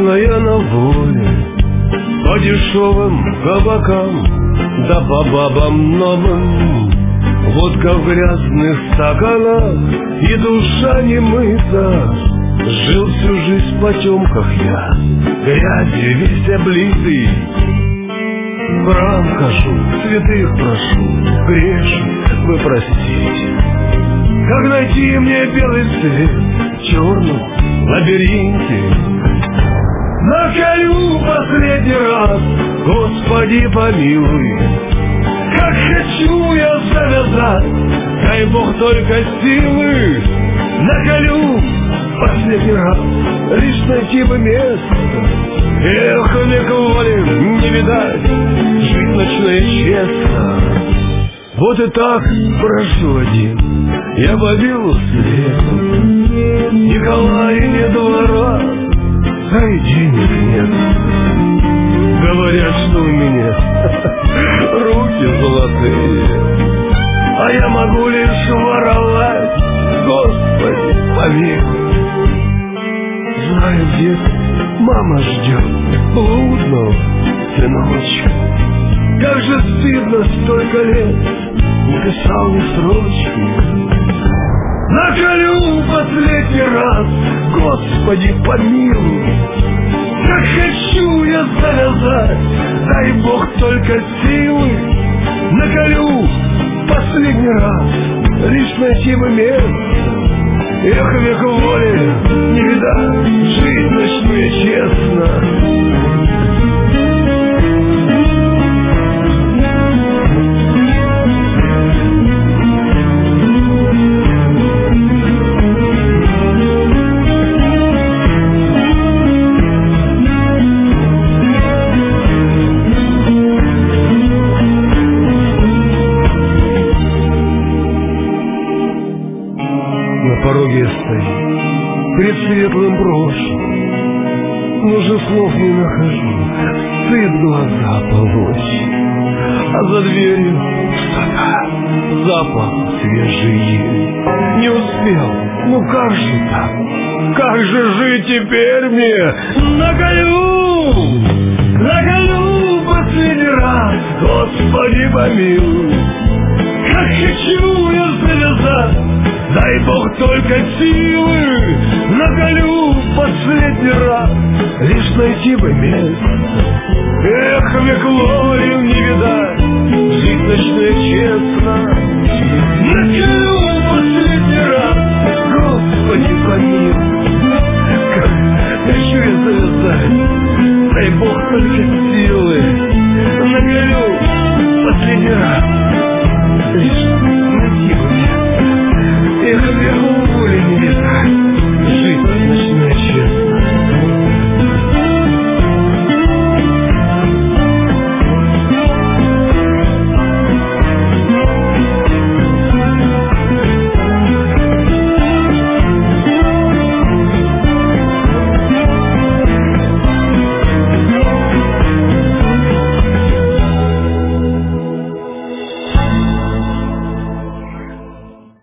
Ходила я на воле по дешевым кабакам, да по бабам новым. Водка в грязных стаканах и душа не мыта. Жил всю жизнь в потемках я, грязью весь облитый. В храм хожу, святых прошу, грешу, вы простите. Как найти мне белый свет в черном лабиринте? Наколю последний раз, Господи помилуй. Как хочу я завязать, дай Бог только силы. Наколю последний раз, лишь найти бы место. Эх, век воли не видать, жить ночное честно. Вот и так прошу один, я побил светом. Николая нет двора, да и денег нет. Говорят, что у меня руки золотые, а я могу лишь воровать, Господи, помилуй. Знаю, где-то мама ждет блудного сыночка. Как же стыдно, столько лет не писал ни строчки. Наколю последний раз, Господи, помилуй. Как хочу я завязать, дай Бог только силы. Наколю последний раз, лишь найти бы место. Эх, век воли не видать, жить ночную честно. На пороге я стою, перед светлым прошлым, но же слов не нахожу, стыд глаза полощет. А за дверью пустота, запах свежий. Не успел, ну как же так? Как же жить теперь мне? Наколю последний раз, Господи помилуй. Как хочу я завязать, дай Бог только силы. Наколю последний раз, лишь найти бы место. Эх, век воли не видать.